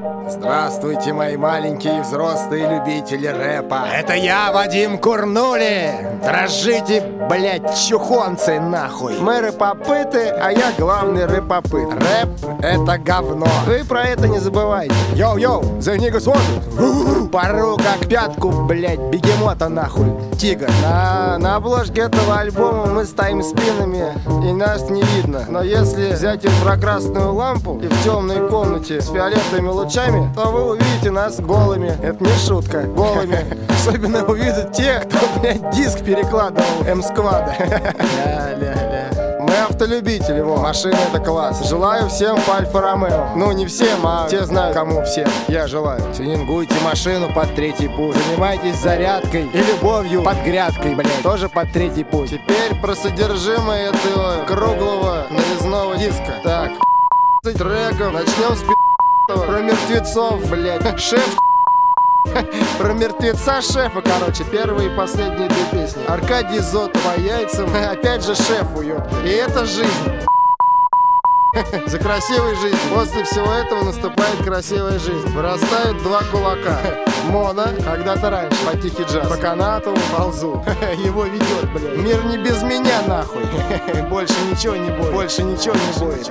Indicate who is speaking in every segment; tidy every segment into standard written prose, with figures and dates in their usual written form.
Speaker 1: Здравствуйте, мои маленькие и взрослые любители рэпа. Это я, Вадим Курнули. Дрожите, блять, чухонцы, нахуй. Мы рэпопыты, а я главный рэпопыт. Рэп — это говно. Вы про это не забывайте. Йоу-йоу, the niggas want. Пору как пятку, блять, бегемота, нахуй. Тигр. На обложке этого альбома мы стоим спинами, и нас не видно. Но если взять инфракрасную лампу и в темной комнате с фиолетовыми лучами, то вы увидите нас голыми. Это не шутка, голыми. Особенно увидят те, кто, блядь, диск перекладывал М-сквада. Мы автолюбители, во, машина — это класс. Желаю всем по Альфа-Ромео. Ну, не всем, а те знают, кому всем. Я желаю. Тюнингуйте машину под третий путь. Занимайтесь зарядкой и любовью под грядкой, блядь. Тоже под третий путь. Теперь про содержимое этого круглого нарезного диска. Так, треков. Начнем с про мертвецов, блядь. Шеф. Про мертвеца шефа, короче, первые и последние две песни. Аркадий Зот по яйцам, опять же шефу, ёпта. И это жизнь. За красивой жизнь. После всего этого наступает красивая жизнь. Вырастают два кулака. Моно, когда-то раньше, по тихий джаз. По канату ползу. Его ведет, блядь. Мир не без меня, нахуй. Больше ничего не будет. Больше ничего не будет.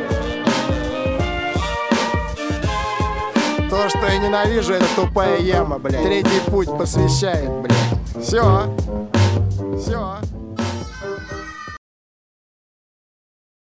Speaker 1: То, что я ненавижу, это тупая яма, блядь. Третий путь посвящает, блядь. Все.